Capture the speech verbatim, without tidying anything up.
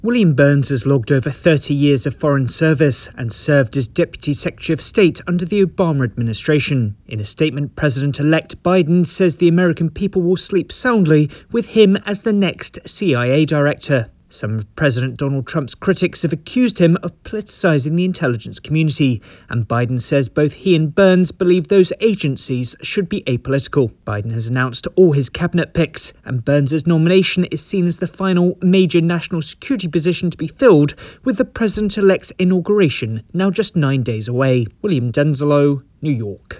William Burns has logged over thirty years of foreign service and served as Deputy Secretary of State under the Obama administration. In a statement, President-elect Biden says the American people will sleep soundly with him as the next C I A director. Some of President Donald Trump's critics have accused him of politicizing the intelligence community, and Biden says both he and Burns believe those agencies should be apolitical. Biden has announced all his cabinet picks, and Burns' nomination is seen as the final major national security position to be filled, with the president-elect's inauguration now just nine days away. William Denzelo, New York.